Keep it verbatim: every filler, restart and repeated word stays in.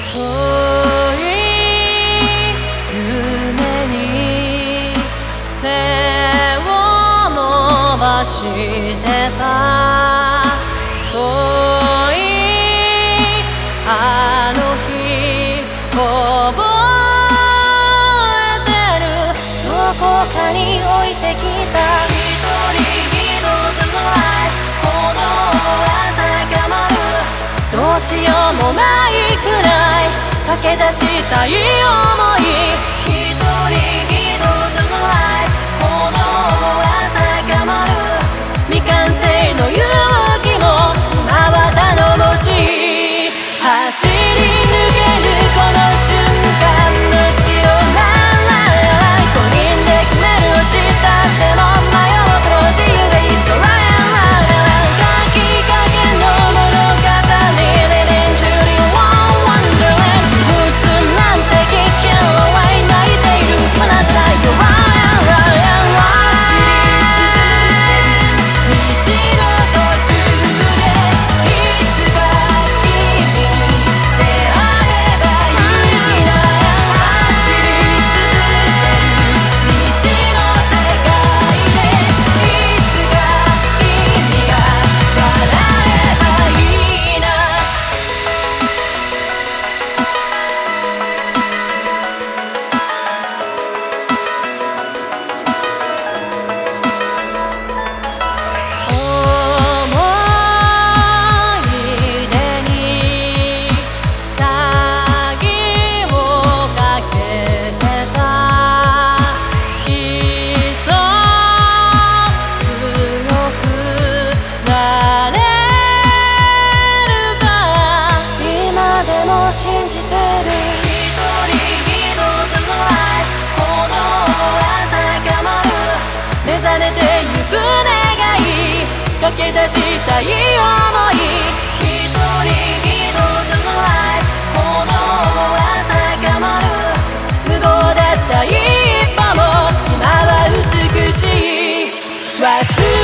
遠い夢に手を伸ばしてた遠いあの日覚えてるどこかに置いてきた一人一つの愛炎は高まるどうしようもないくらい駆け出したい想い一人一つの愛炎は高まる未完成の勇気も今は頼もしい走り抜けるこの瞬間の隙をランラン五人で決めるを知ったっても迷うと自由がいいそうランラン書きかけの物語で連中にワンワンダーランド普通なんて危険は湧い泣いている暇なったよランランランラン走り続ける道の途中でいつか君に出会えばいいな走り続ける道の世界でいつか君が笑えばいいな思い出に鍵をかけてたきっと強くなれるから今でも信じてる一人一つの愛炎は高まる目覚めてゆく願い駆け出したい想い一人一つの愛炎は高まる無謀だった一歩も今は美しい忘れ